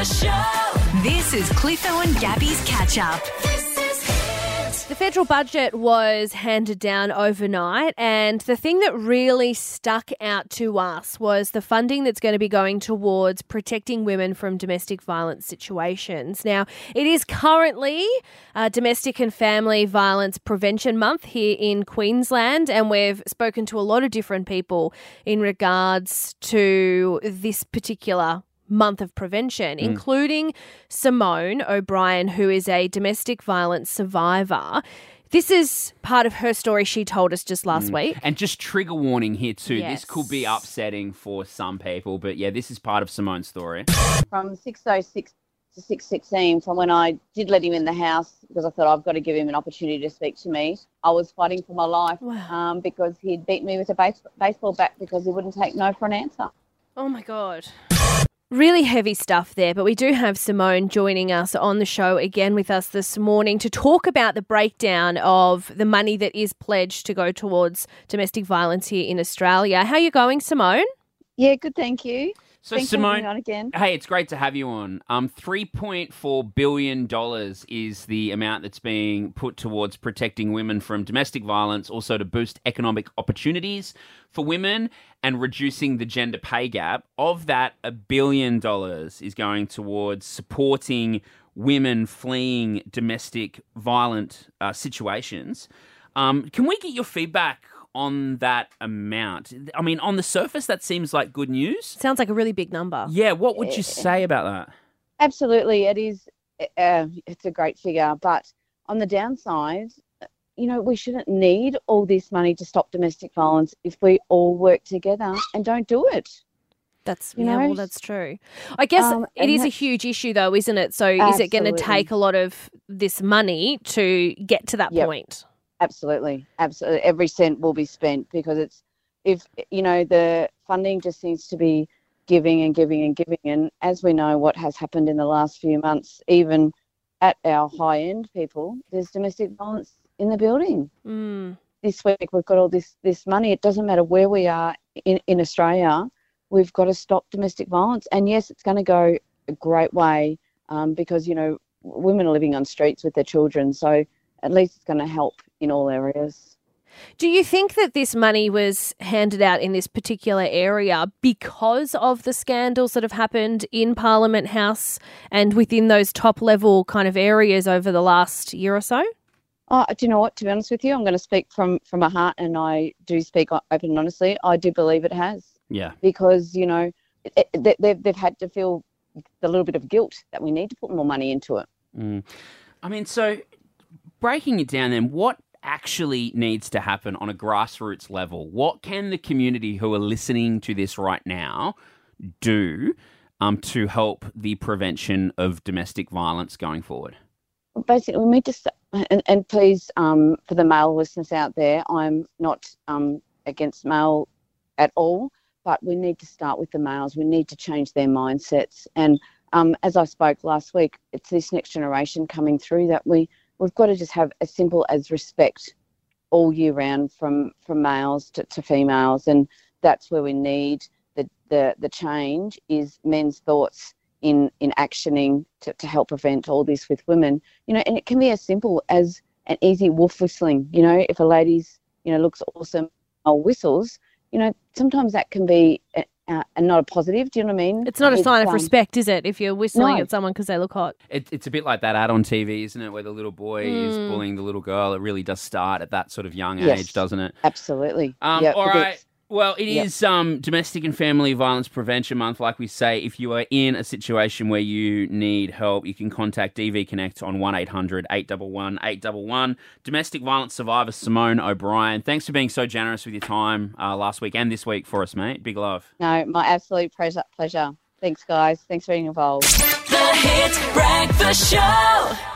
Breakfast Show. This is Cliffo and Gabby's Catch Up. The federal budget was handed down overnight, and the thing that really stuck out to us was the funding that's going to be going towards protecting women from domestic violence situations. Now, it is currently Domestic and Family Violence Prevention Month here in Queensland, and we've spoken to a lot of different people in regards to this particular month of prevention, including Simone O'Brien, who is a domestic violence survivor. This is part of her story she told us just last week. And just trigger warning here too. Yes. This could be upsetting for some people, but yeah, this is part of Simone's story. From 6:06 to 6:16, from when I did let him in the house, because I thought I've got to give him an opportunity to speak to me, I was fighting for my life. Wow. Because he'd beat me with a baseball bat because he wouldn't take no for an answer. Oh, my God. Really heavy stuff there, but we do have Simone joining us on the show again with us this morning to talk about the breakdown of the money that is pledged to go towards domestic violence here in Australia. How are you going, Simone? Yeah, good, thank you. So Thanks for having Simone, me on again. hey, it's great to have you on. $3.4 billion is the amount that's being put towards protecting women from domestic violence, also to boost economic opportunities for women and reducing the gender pay gap. Of that, $1 billion is going towards supporting women fleeing domestic violent situations. Can we get your feedback on that amount? I mean, on the surface, that seems like good news. Sounds like a really big number. Yeah, what would you say about that? Absolutely, it is. It's a great figure, but on the downside, we shouldn't need all this money to stop domestic violence if we all work together and don't do it. That's that's true. I guess it is a huge issue though, isn't it? So is it going to take a lot of this money to get to that point? Absolutely. Every cent will be spent because if the funding just seems to be giving and giving and giving. And as we know what has happened in the last few months, even at our high-end people, there's domestic violence in the building. This week we've got all this money. It doesn't matter where we are in Australia, we've got to stop domestic violence. And yes, it's going to go a great way because, women are living on streets with their children. So at least it's going to help in all areas. Do you think that this money was handed out in this particular area because of the scandals that have happened in Parliament House and within those top-level kind of areas over the last year or so? Oh, do you know what? To be honest with you, I'm going to speak from my heart, and I do speak open and honestly. I do believe it has. Yeah. Because, they've had to feel the little bit of guilt that we need to put more money into it. I mean, so breaking it down then, what actually needs to happen on a grassroots level? What can the community who are listening to this right now do to help the prevention of domestic violence going forward? Basically, we need to and please, for the male listeners out there, I'm not against male at all, but we need to start with the males. We need to change their mindsets. And as I spoke last week, it's this next generation coming through that we've got to just have as simple as respect all year round from males to females. And that's where we need the change is men's thoughts in actioning to help prevent all this with women. And it can be as simple as an easy wolf whistling. If a lady's, looks awesome or whistles, sometimes that can be not a positive. Do you know what I mean? It's not a sign of respect, is it, if you're whistling at someone because they look hot? It's a bit like that ad on TV, isn't it, where the little boy is bullying the little girl. It really does start at that sort of young age, doesn't it? Absolutely. All right. Well, it is Domestic and Family Violence Prevention Month. Like we say, if you are in a situation where you need help, you can contact DV Connect on 1800 811 811. Domestic violence survivor Simone O'Brien, thanks for being so generous with your time last week and this week for us, mate. Big love. No, my absolute pleasure. Thanks, guys. Thanks for being involved. The Hit Breakfast Show.